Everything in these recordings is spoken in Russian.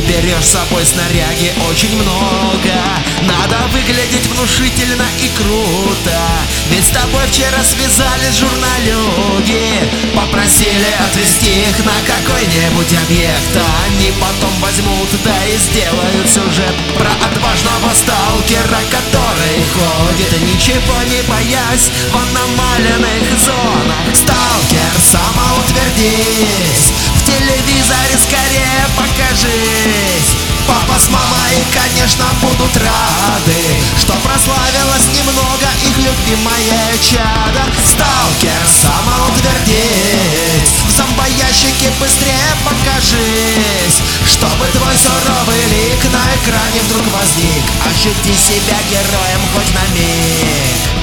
берешь с собой снаряги очень много. Надо выглядеть внушительно и круто, ведь с тобой вчера связались журналюги, попросили отвезти их на какой-нибудь объект. Они потом возьмут, да и сделают сюжет про отважного сталкера, который ходит, ничего не боясь, в аномальных зонах. Сталкер, самоутвердись, в телевизоре скорее покажись. Папа с мамой, конечно, будут рады, что прославилось немного их любимое чадо. Сталкер, самоутвердись, в зомбоящике быстрее покажись, чтобы твой суровый лик на экране вдруг возник. Ощути себя героем хоть на миг.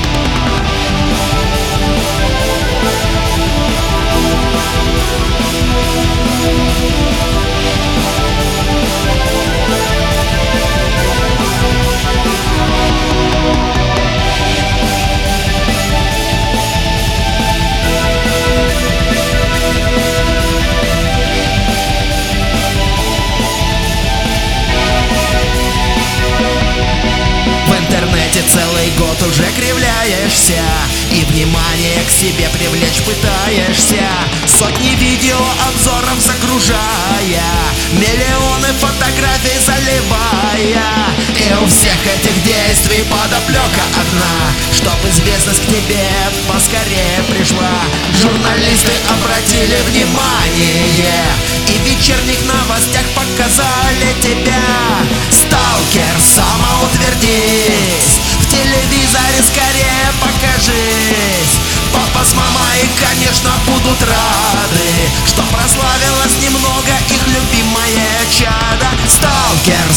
Целый год уже кривляешься и внимание к себе привлечь пытаешься, сотни видеообзоров загружая, миллионы фотографий заливая. И у всех этих действий подоплека одна, чтоб известность к тебе поскорее пришла. Журналисты обратили внимание и в вечерних новостях показали тебя. Сталкер, самоутвердись, в телевизоре скорее покажись. Папа с мамой, конечно, будут рады, что прославилось немного их любимое чадо. Сталкер,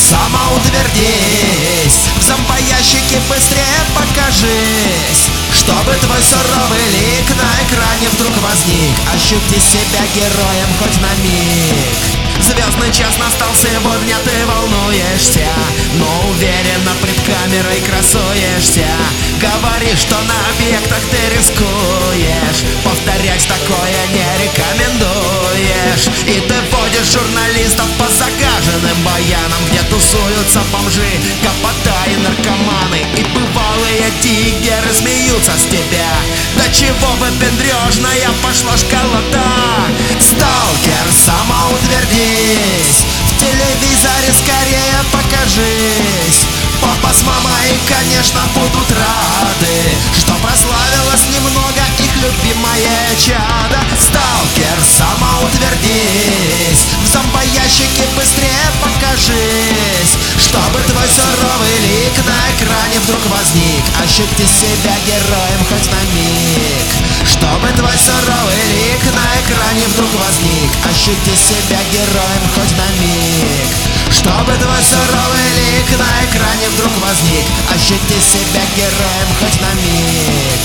самоутвердись, в зомбоящике быстрее покажись, чтобы твой суровый лик на экране вдруг возник. Ощути себя героем хоть на миг. Звездный час настал сегодня, ты волнуешься, но уверенно пред камерой красуешься. Говоришь, что на объектах ты рискуешь, повторять такое не рекомендуешь. И ты водишь журналистов по загаженным баянам, где тусуются бомжи, капота и наркоманы. И бывалые тигеры смеются с тебя. До чего выпендрежная пошла школота. Сталкер, самоутвердись, в телевизоре скорее покажись. Папа с мамой, конечно, будут рады, что прославилось немного их любимое чадо. Сталкер, самоутвердись, в зомбоящике быстрее покажись, чтобы твой суровый лик на экране вдруг возник. Ощути себя героем хоть на миг, чтобы твой суровый лик на экране вдруг возник. Ощути себя героем хоть на миг, чтобы твой суровый лик на экране вдруг возник. Ощути себя героем хоть на миг.